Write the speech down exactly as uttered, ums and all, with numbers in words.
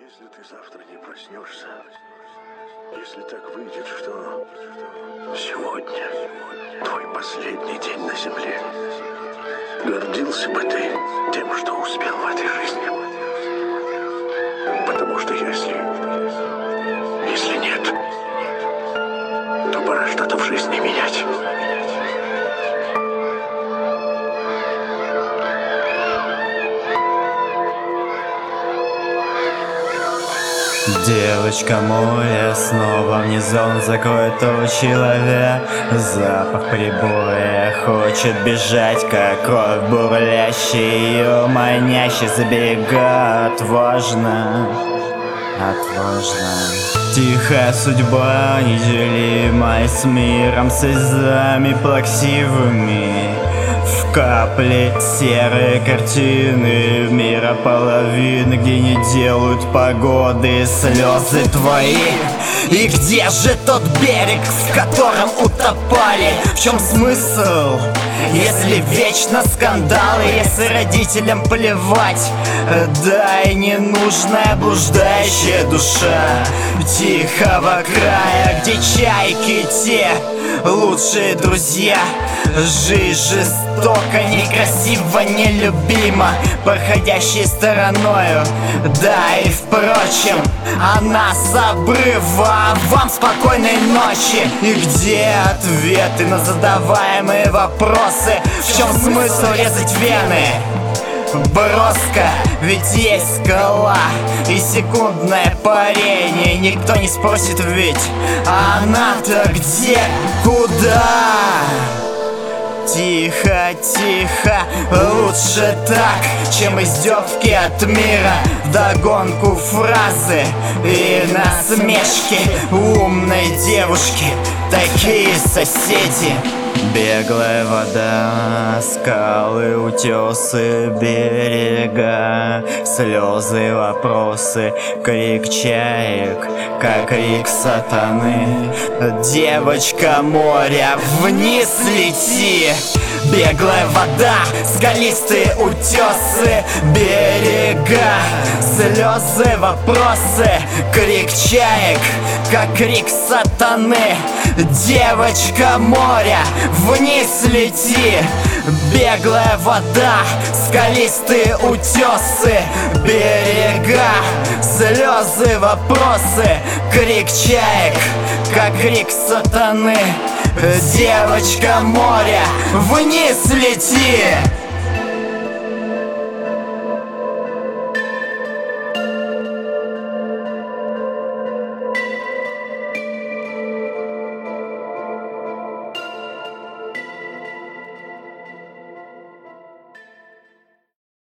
Если ты завтра не проснешься, если так выйдет, что сегодня твой последний день на земле, гордился бы ты тем, что успел в этой жизни. Потому что если... если нет, то пора что-то в жизни менять. Девочка моя, снова внизу закроет того человека. Запах прибоя хочет бежать, как кровь бурлящий, ее манящий забега. Отважно, отважно. Тихая судьба, неделимая с миром, слезами плаксивыми. В капле серые картины мира половины, где не делают погоды слезы твои. И где же тот берег, в котором утопали? В чем смысл, если вечно скандалы, если родителям плевать? Да и ненужная блуждающая душа тихого края, где чайки те лучшие друзья. Жизнь жестоко, некрасиво, нелюбима, проходящей стороною. Да и впрочем, она с обрыва. Вам спокойной ночи. И где ответы на задаваемые вопросы? В чем смысл резать вены? Броско, ведь есть скала и секундное парение. Никто не спросит ведь, а она-то где, куда? Тихо, тихо, лучше так, чем издевки от мира. Вдогонку фразы и насмешки умной девушки, такие соседи. Беглая вода, скалы, утесы, берега, слезы, вопросы, крик чаек, как крик сатаны. Девочка моря, вниз лети. Беглая вода, скалистые утесы, берега, слезы, вопросы, крик чаек, как крик сатаны. Девочка моря, вниз лети. Беглая вода, скалистые утесы, берега, слезы, вопросы, крик чаек, как крик сатаны. Девочка моря, вниз лети.